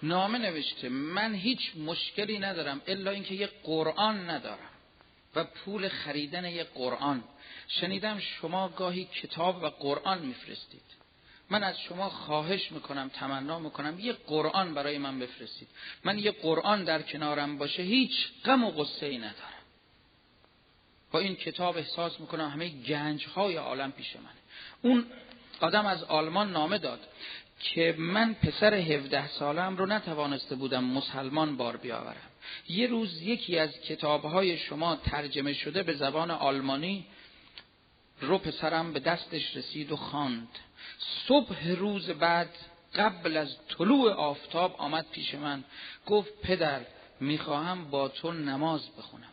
Speaker 1: نامه نوشته من هیچ مشکلی ندارم الا اینکه یه قرآن ندارم و پول خریدن یه قرآن. شنیدم شما گاهی کتاب و قرآن میفرستید. من از شما خواهش میکنم، تمنا میکنم یه قرآن برای من بفرستید. من یه قرآن در کنارم باشه هیچ غم و غصه ای ندارم. با این کتاب احساس میکنم همه گنجهای عالم پیش منه. اون آدم از آلمان نامه داد که من پسر 17 سالم رو نتوانسته بودم مسلمان بار بیاورم. یه روز یکی از کتابهای شما ترجمه شده به زبان آلمانی رو پسرم به دستش رسید و خواند. صبح روز بعد قبل از طلوع آفتاب آمد پیش من، گفت پدر میخواهم با تو نماز بخونم.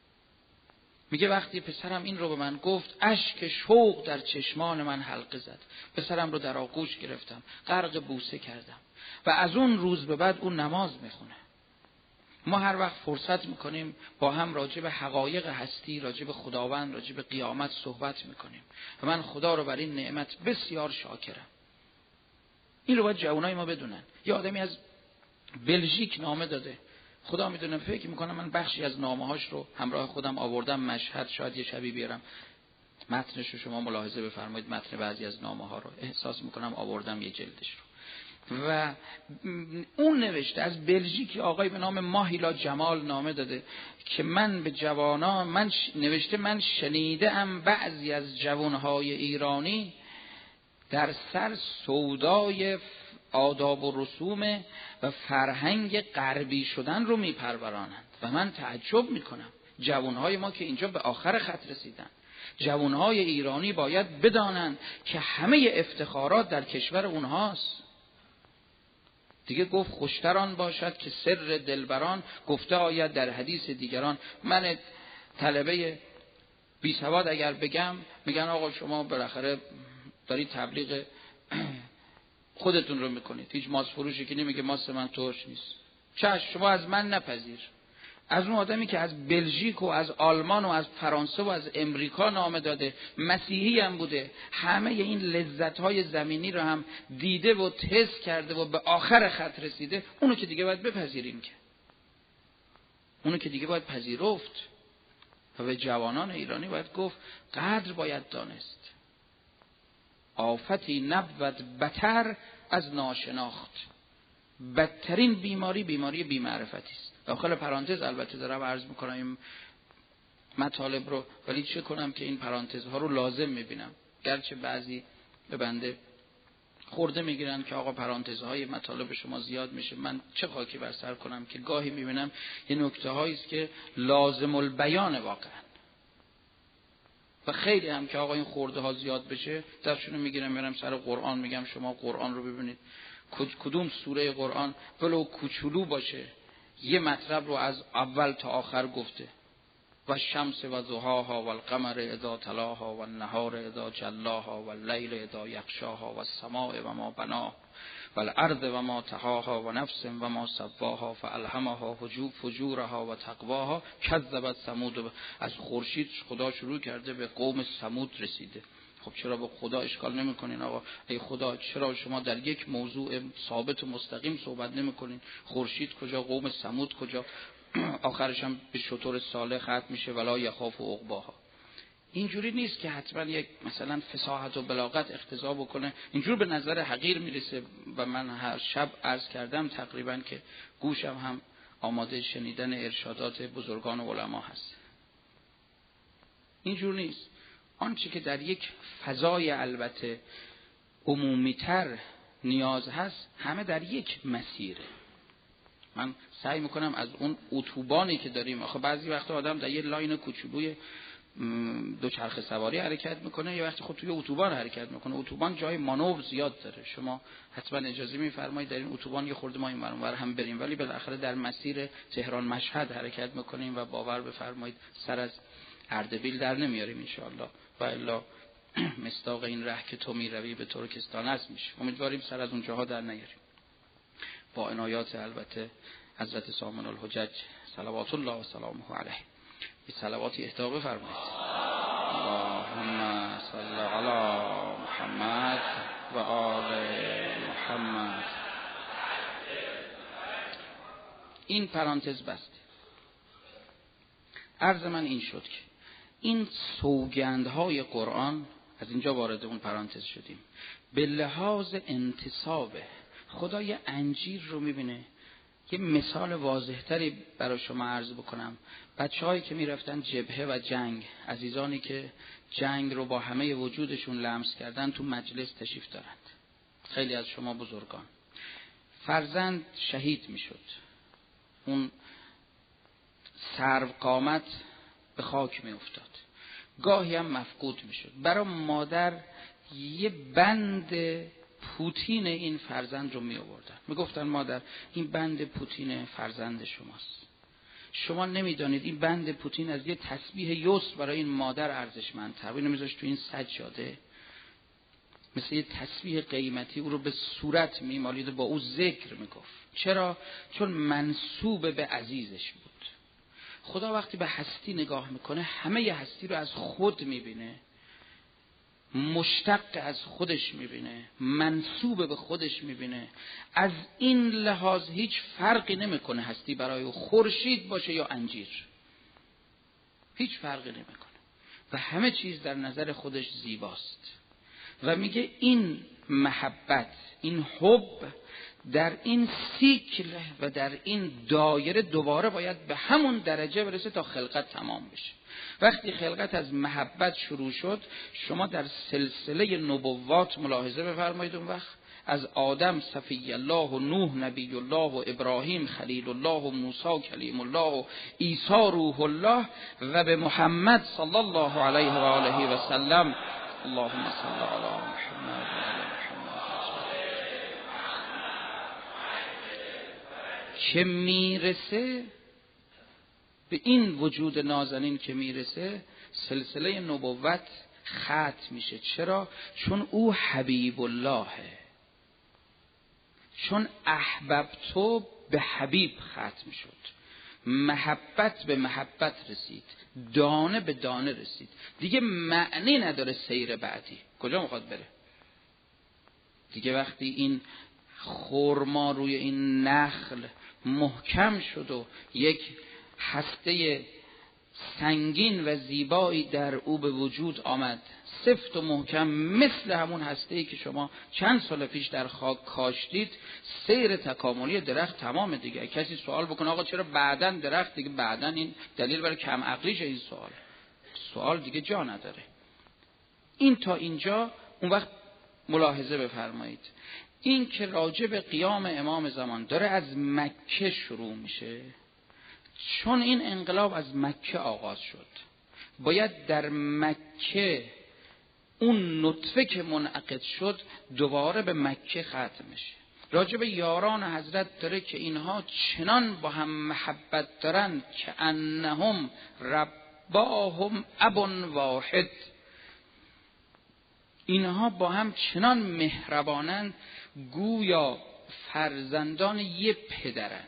Speaker 1: میگه وقتی پسرم این رو به من گفت اشک شوق در چشمان من حلقه زد. پسرم رو در آغوش گرفتم، غرق بوسه کردم و از اون روز به بعد اون نماز میخونه. ما هر وقت فرصت میکنیم با هم راجع به حقایق هستی، راجع به خداوند، راجع به قیامت صحبت میکنیم و من خدا رو بر این نعمت بسیار شاکرم. این رو باید جوانای ما بدونن. یه آدمی از بلژیک نامه داده، خدا میدونه، فکر میکنم من بخشی از نامه‌هاش رو همراه خودم آوردم مشهد، شاید یه شبی بیارم متنش رو شما ملاحظه بفرمایید. متن بعضی از نامه‌ها رو احساس میکنم آوردم یه جلدش رو. و اون نوشته از بلژیک آقای به نام ماهیلا جمال نامه داده که من به جوانان نوشته من شنیدم بعضی از جوانهای ایرانی در سر سودای آداب و رسوم و فرهنگ غربی شدن رو میپرورانند و من تعجب میکنم. جوانهای ما که اینجا به آخر خط رسیدن، جوانهای ایرانی باید بدانند که همه افتخارات در کشور اونهاست. دیگه گفت خوشتران باشد که سر دلبران گفته آید در حدیث دیگران. من طلبه بی سواد اگر بگم میگن آقا شما بالاخره دارید تبلیغ خودتون رو میکنید، هیچ ماست فروشی که نمیگه ماست من ترش نیست. چشم شما از من نپذیر. از اون آدمی که از بلژیک و از آلمان و از فرانسه و از امریکا نامه داده، مسیحی هم بوده، همه این لذت‌های زمینی رو هم دیده و تست کرده و به آخر خط رسیده، اونو که دیگه باید بپذیریم، که اونو که دیگه باید پذیرفت. و به جوانان ایرانی باید گفت قدر باید دانست. آفتی نبود بتر از ناشناخت. بدترین بیماری بیمعرفتی است. داخل پرانتز البته دارم عرض میکنم این مطالب رو، ولی چه کنم که این پرانتزها رو لازم میبینم، گرچه بعضی به بنده خورده میگیرن که آقا پرانتزهای مطالب شما زیاد میشه. من چه خاکی بر سر کنم که گاهی میبینم یه نکته هایی است که لازم البیان واقعا، و خیلی هم که آقا این خورده ها زیاد بشه دستشونو میگیرم میرم سر قرآن، میگم شما قرآن رو ببینید، کدوم سوره قرآن ولو کوچولو باشه یه مطلب رو از اول تا آخر گفته. و شمس و ضحاها و القمر اذا تلاها و النهار اذا جلاها و اللیل اذا یغشاها و السماء و ما بناها و الارض و ما طحاها و نفس و ما سواها فالهمها فجورها و تقواها کذبت ثمود. از خورشید خدا شروع کرده به قوم ثمود رسیده. خب چرا به خدا اشکال نمی‌کنین آقا؟ ای خدا چرا شما در یک موضوع ثابت و مستقیم صحبت نمی‌کنین؟ خورشید کجا، قوم ثمود کجا؟ آخرش هم به شطور صالح ختم میشه ولا یخاف عقباها. اینجوری نیست که حتما یک مثلا فصاحت و بلاغت اقتضا بکنه. اینجور به نظر حقیر میرسه و من هر شب عرض کردم تقریبا که گوشم هم آماده شنیدن ارشادات بزرگان و علما هست. اینجور نیست. آنچه که در یک فضای البته عمومی‌تر نیاز هست همه در یک مسیره. من سعی میکنم از اون اتوبانی که داریم، آخه بعضی وقتا آدم در یه لاین کوچولوی دوچرخه سواری حرکت میکنه، یه وقتی خود توی اتوبان حرکت میکنه. اتوبان جای مانور زیاد داره، شما حتما اجازه میفرمایید در این اتوبان یه خورده ما این ور اونور هم بریم، ولی بالاخره در مسیر تهران مشهد حرکت میکنیم و باور بفرمایید سر از اردبیل در نمیاریم ان شاءالله، و الا مصداق این ره که تو میروی به ترکستان است میشه. امیدواریم سر از اونجاها در نیاریم. با عنایات البته حضرت سامن الحجج صلوات الله و سلامه علیه به صلواتی اهدا بفرمایید. اللهم صل علی محمد و آل محمد. این پرانتز بسته. عرض من این شد که این سوگندهای قرآن، از اینجا وارد اون پرانتز شدیم، به لحاظ انتصاب خدای انجیر رو میبینه. یه مثال واضح‌تری برای شما عرض بکنم. بچه‌هایی که میرفتن جبهه و جنگ، عزیزانی که جنگ رو با همه وجودشون لمس کردن، تو مجلس تشریف دارند. خیلی از شما بزرگان، فرزند شهید میشد، اون سرو قامت به خاک می افتاد، گاهی هم مفقود می شد. برای مادر یه بند پوتین این فرزند رو می آوردن، می گفتن مادر این بند پوتین فرزند شماست، شما نمیدانید این بند پوتین از یه تسبیح یوسف برای این مادر ارزشمندتر. اینو میذاشت تو این سجاده، مثل یه تسبیح قیمتی، او رو به صورت میمالید و با او ذکر میگفت. چرا؟ چون منسوب به عزیزش بود. خدا وقتی به هستی نگاه میکنه همه هستی رو از خود میبینه، مشتق از خودش میبینه، منسوب به خودش میبینه. از این لحاظ هیچ فرقی نمیکنه هستی برای او خورشید باشه یا انجیر، هیچ فرقی نمیکنه و همه چیز در نظر خودش زیباست. و میگه این محبت، این حب در این سیکل و در این دایره دوباره باید به همون درجه برسه تا خلقت تمام بشه. وقتی خلقت از محبت شروع شد، شما در سلسله نبوات ملاحظه بفرمایید، اون وقت از آدم صفی الله و نوح نبی الله و ابراهیم خلیل الله و موسی کلیم الله و عیسی روح الله و به محمد صلی الله علیه و آله و سلم. اللهم صل علی محمد و علی محمد که میرسه به این وجود نازنین، که میرسه سلسله نبوت ختم میشه. چرا؟ چون او حبیب اللهه، چون احببتو به حبیب ختم شد، محبت به محبت رسید، دانه به دانه رسید، دیگه معنی نداره سیر بعدی کجا میخواد بره دیگه. وقتی این خرما روی این نخل محکم شد و یک هسته سنگین و زیبایی در او به وجود آمد، سفت و محکم، مثل همون هسته‌ای که شما چند سال پیش در خاک کاشتید، سیر تکاملی درخت تمام دیگه. کسی سوال بکنه آقا چرا بعدن درخت دیگه؟ بعدن این دلیل برای کم عقلیشه. این سوال دیگه جا نداره. این تا اینجا. اون وقت ملاحظه بفرمایید این که راجع به قیام امام زمان داره از مکه شروع میشه، چون این انقلاب از مکه آغاز شد، باید در مکه اون نطفه که منعقد شد دوباره به مکه ختم میشه. راجع به یاران حضرت داره که اینها چنان با هم محبت دارن که انهم رباهم اب واحد، اینها با هم چنان مهربانند گویا فرزندان یه پدرن.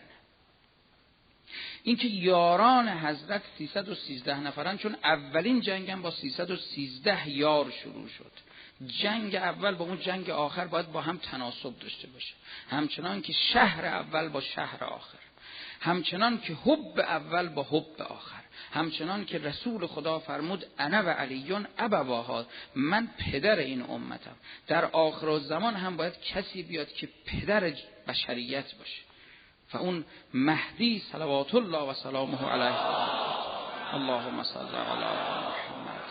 Speaker 1: اینکه یاران حضرت 313 نفرن، چون اولین جنگم با 313 یار شروع شد. جنگ اول با اون جنگ آخر باید با هم تناسب داشته باشه، همچنان که شهر اول با شهر آخر، همچنان که حب اول با حب آخر، همچنان که رسول خدا فرمود انا و علیون ابواها، من پدر این امتم. در آخر زمان هم باید کسی بیاد که پدر بشریت باشه و اون مهدی صلوات الله و سلامه علیه. اللهم صل علی محمد.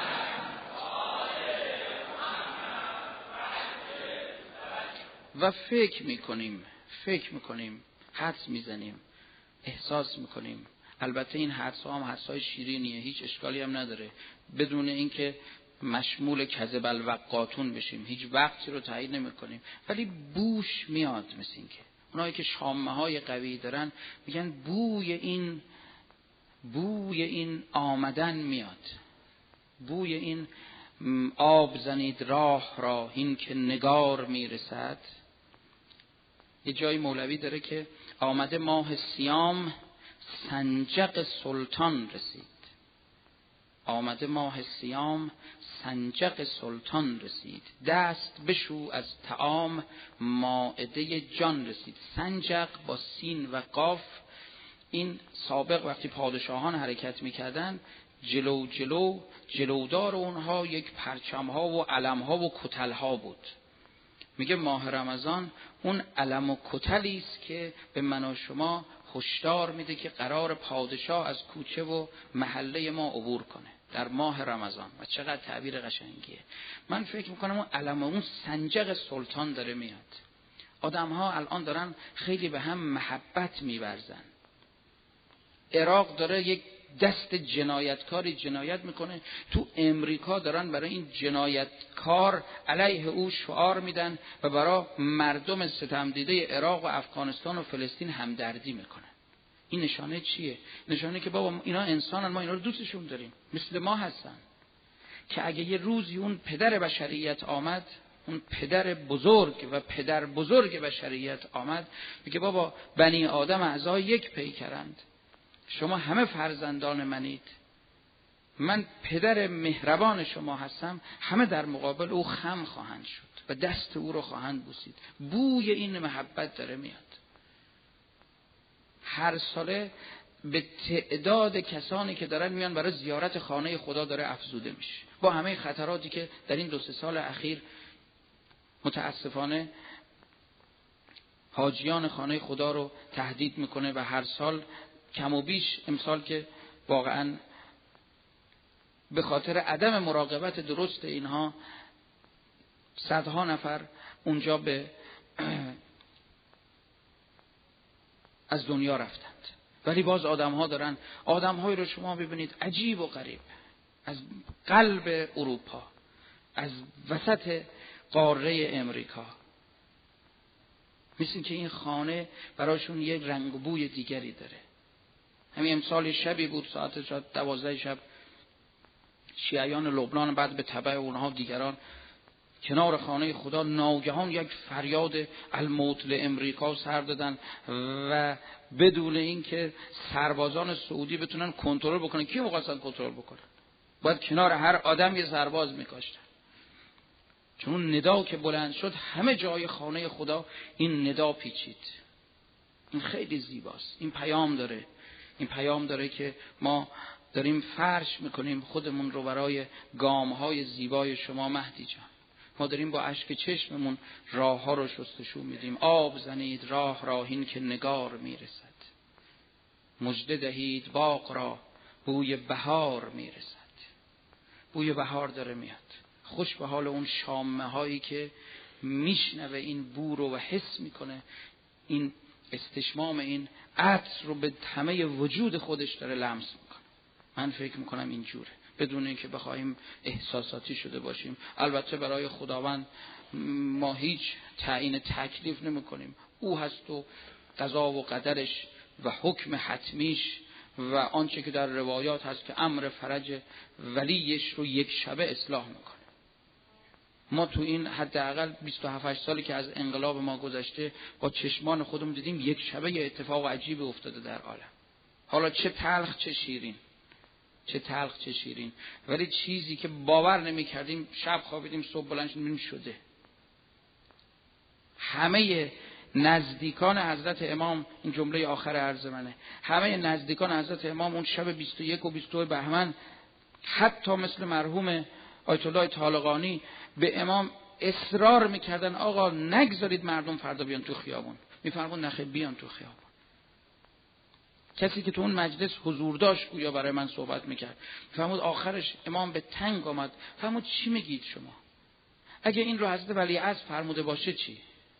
Speaker 1: و فکر میکنیم حدس میزنیم، احساس میکنیم. البته این حدس ها هم حدسای شیرینیه، هیچ اشکالی هم نداره، بدون اینکه مشمول کذب الوقاتون بشیم، هیچ وقتی رو تعیین نمیکنیم، ولی بوش میاد. مثل این که اونایی که شامه های قوی دارن میگن بوی این آمدن میاد، بوی این آب زنید راه را این که نگار میرسد. یه جای مولوی داره که آمده ماه سیام سنجق سلطان رسید، آمده ماه سیام سنجق سلطان رسید، دست بشو از طعام مائده جان رسید. سنجق با سین و قاف این سابق وقتی پادشاهان حرکت میکردن جلودار اونها یک پرچم ها و علم ها و کتل ها بود. میگه ماه رمضان اون علم و کتلی است که به من و شما هشدار میده که قرار پادشاه از کوچه و محله ما عبور کنه در ماه رمضان. و چقدر تعبیر قشنگیه. من فکر میکنم اون علم و اون سنجق سلطان داره میاد. آدم ها الان دارن خیلی به هم محبت میورزن. عراق داره یک دست جنایتکاری جنایت میکنه، تو امریکا دارن برای این جنایتکار علیه او شعار میدن و برای مردم ستم دیده عراق و افغانستان و فلسطین همدردی میکنن. این نشانه چیه؟ نشانه که بابا اینا انسانن، ما اینا رو دوستشون داریم، مثل ما هستن. که اگه یه روزی اون پدر بشریت آمد، اون پدر بزرگ و پدر بزرگ بشریت آمد، میگه بابا بنی آدم اعضای یک پیکرند، شما همه فرزندان منید، من پدر مهربان شما هستم، همه در مقابل او خم خواهند شد و دست او رو خواهند بوسید. بوی این محبت داره میاد. هر ساله به تعداد کسانی که دارن میان برای زیارت خانه خدا داره افزوده میشه، با همه خطراتی که در این 2-3 سال اخیر متاسفانه حاجیان خانه خدا رو تهدید میکنه و هر سال کم و بیش، امسال که واقعا به خاطر عدم مراقبت درست اینها صدها نفر اونجا از دنیا رفتند. ولی باز آدم‌ها دارن، آدم‌هایی رو شما ببینید عجیب و غریب، از قلب اروپا، از وسط قاره امریکا، مثل که این خانه براشون یک رنگ و بوی دیگری داره. همین امسال شبی بود ساعت 12 شب، شیعیان لبنان بعد به تبع اونها دیگران کنار خانه خدا ناگهان یک فریاد الموت لامریکا سر دادن و بدون اینکه سربازان سعودی بتونن کنترل بکنن. کی می‌خواستن کنترل بکنن؟ باید کنار هر آدم یه سرباز می‌کاشتن. چون اون ندا که بلند شد همه جای خانه خدا این ندا پیچید. این خیلی زیباست. این پیام داره که ما داریم فرش میکنیم خودمون رو برای گام‌های زیبای شما مهدی جان. ما داریم با اشک چشممون راه ها رو شستشو میدیم. آب زنید راه راهین که نگار میرسد، مژده دهید باغ را بوی بهار میرسد. بوی بهار داره میاد. خوش به حال اون شامه هایی که میشنوه این بو رو و حس میکنه، این استشمام این عطر رو به همه وجود خودش داره لمس میکنه. من فکر میکنم اینجوره، بدون اینکه بخوایم احساساتی شده باشیم. البته برای خداوند ما هیچ تعیین تکلیف نمیکنیم، او هست و قضا و قدرش و حکم حتمیش و آنچه که در روایات هست که امر فرج ولیش رو یک شبه اصلاح میکنه. ما تو این حداقل 27 سالی که از انقلاب ما گذشته با چشمان خودمون دیدیم یک شبه یه اتفاق عجیبی افتاده در عالم. حالا چه تلخ چه شیرین، ولی چیزی که باور نمی کردیم، شب خوابیدیم صبح بلند شدیم شده. همه نزدیکان حضرت امام، این جمله آخر عرض منه، همه نزدیکان حضرت امام اون شب 21 و 22 بهمن، حتی مثل مرحوم آیت الله طالقانی به امام اصرار میکردن آقا نگذارید مردم فردا بیان تو خیابون. میفرمون نخیر بیان تو خیابون. کسی که تو اون مجلس حضور داشت گویا برای من صحبت میکرد، فرمود آخرش امام به تنگ آمد، فرمود چی میگید شما؟ اگه این رو حضرت ولیعصر فرموده باشه چی؟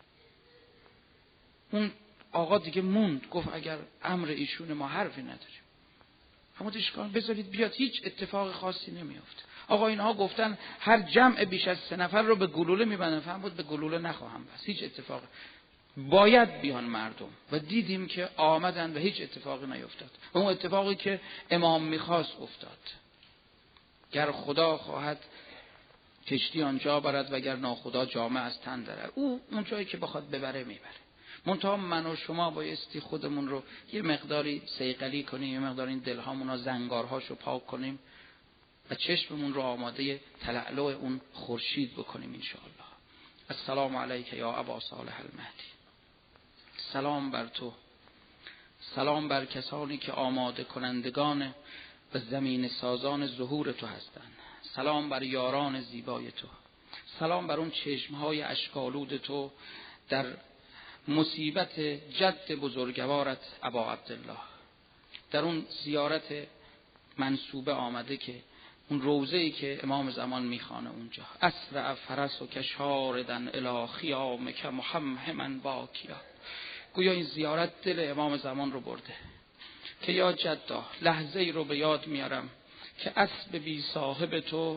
Speaker 1: اون آقا دیگه موند، گفت اگر امر ایشون ما حرفی نداریم. فرمود اشکال بذارید بیاد، هیچ اتفاق خاصی نمیافته. آقا اینها گفتن هر جمع بیش از 3 نفر رو به گلوله میبندن، فرمود به گلوله نخواهم بس، هیچ اتفاق، باید بیان مردم. و دیدیم که آمدن و هیچ اتفاقی نیفتاد. و اون اتفاقی که امام میخواست افتاد. گر خدا خواهد کشتی آنجا برد و گر ناخدا جامه از تن درد. او اون جایی که بخواد ببره میبره. منتها من و شما بایستی خودمون رو یه مقداری صیقلی کنیم، یه مقدار این دلهامون رو زنگارهاشو پاک کنیم و چشممون رو آماده تلألؤ اون خورشید بکنیم انشاءالله. السلام علیک یا ابا صالح المهدی. سلام بر تو، سلام بر کسانی که آماده کنندگان و زمین سازان ظهور تو هستند. سلام بر یاران زیبای تو. سلام بر اون چشمهای اشک‌آلود تو در مصیبت جد بزرگوارت ابا عبدالله، در اون زیارت منسوبه آمده که اون روضه‌ای که امام زمان میخوانه اونجا، اسرع فرسک شاردن الی خیامک محمحما باکیا. گویا این زیارت دل امام زمان رو برده که یا جدا، لحظه ای رو به یاد میارم که اسب بی صاحب تو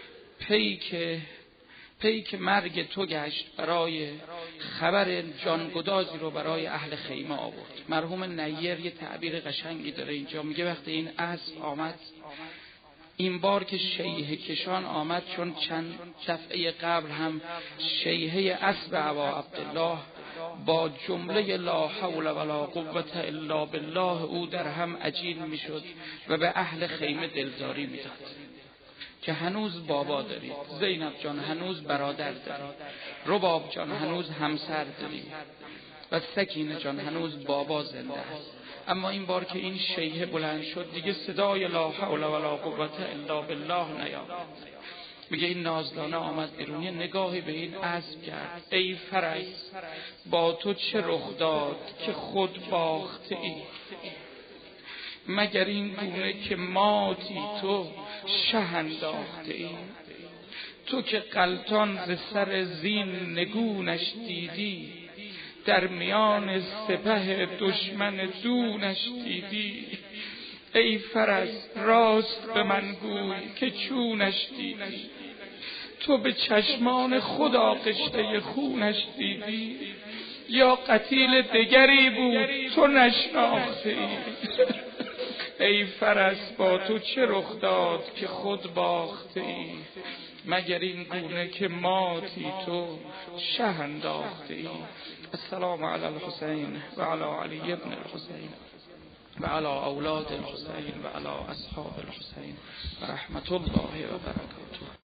Speaker 1: پیک مرگ تو گشت، برای خبر جانگدازی رو برای اهل خیمه آورد. مرحوم نیر یه تعبیر قشنگی داره اینجا، میگه وقتی این اسب آمد، این بار که شیهه کشان آمد، چون چند دفعه قبل هم شیهه اسب ابا عبدالله با جمله لا حول ولا قوة الا بالله او در هم عجین میشد و به اهل خیمه دلداری میداد که هنوز بابا دارید، زینب جان هنوز برادر دارید، رباب جان هنوز همسر دارید و سکینه جان هنوز بابا زنده است. اما این بار که این شیهه بلند شد دیگه صدای لا حول ولا قوة الا بالله نیامد. میگه این نازدانه آمد بیرون، یه نگاهی به این اسب کرد. ای فرس، با تو چه رخ داد که خود باخته ای؟ مگر این گونه که ماتی تو شه انداخته ای؟ تو که غلطان ز سر زین نگونش دیدی، در میان سپه دشمن دونش دیدی. ای فرس، راست به من گوی که چونش دیدی؟ تو به چشمان خود آغشته خونش دیدی، یا قتیل دگری بود تو نشناخته ای؟ ای فرس، با تو چه رخ داد که خود باخته ای؟ مگر این گونه که ماتی تو شه انداخته ای؟ السلام علی الحسین و علی علی ابن الحسین و علی اولاد الحسین و علی اصحاب الحسین و رحمت الله و برکاته.